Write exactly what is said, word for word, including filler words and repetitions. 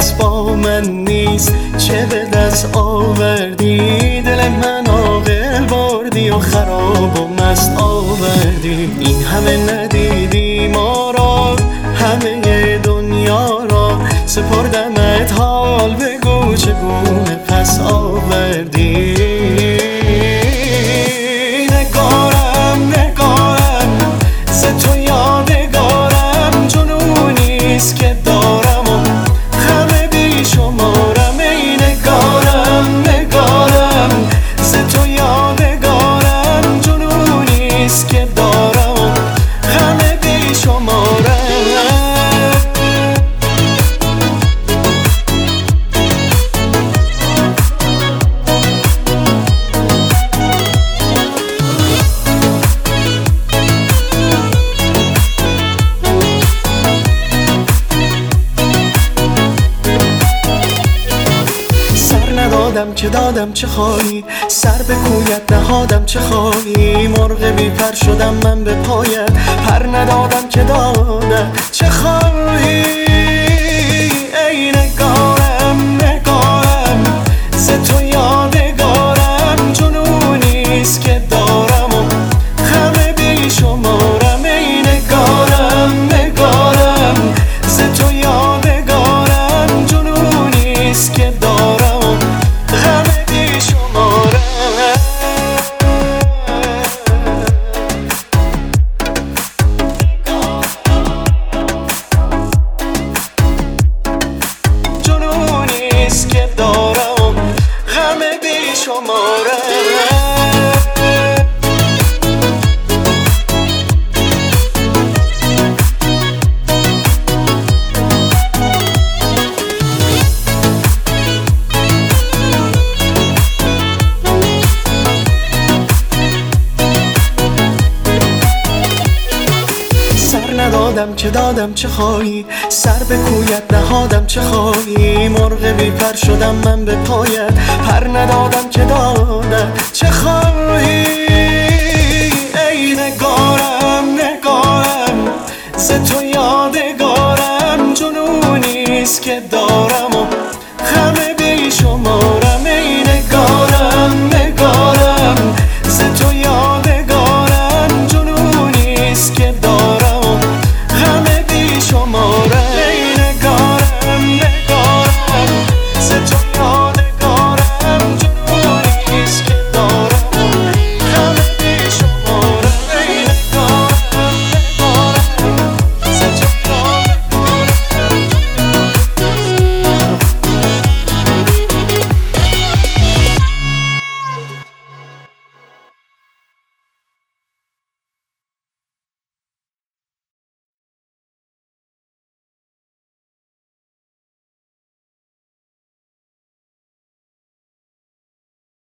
حالت با من نیست، چه به دست آوردی؟ دل من عاقل بردی و خراب و مست آوردی. این همه ندیدی ما را، همه دنیا را سپردمت، حال بگو چگونه پس آوردی؟ نگارم نگارم ز تو یادگارم، جنونیست که دارم و غم بی شمارم. ای نگارم نگارم ز تو یادگارم، جنونیست که دارم و غم بی شمارم. دادم که دادم چه خواهی، سر به کویت نهادم چه خواهی؟ مرغ بی پر شدم من به پایت، پر ندادم که دادم چه خواهی؟ ای نگارم نگارم ز تو یادگارم، جنونیست که دارم و غم بی شمارم. ای نگارم نگارم ز تو یادگارم، جنونیست که دارم و غم بی شمارم. جنونیست که دارم غم بی شمارم. ندادم که دادم چه خواهی، سر به کویت نهادم چه خواهی؟ مرغ بی پر شدم من به پایت، پر ندادم که دادم چه خواهی؟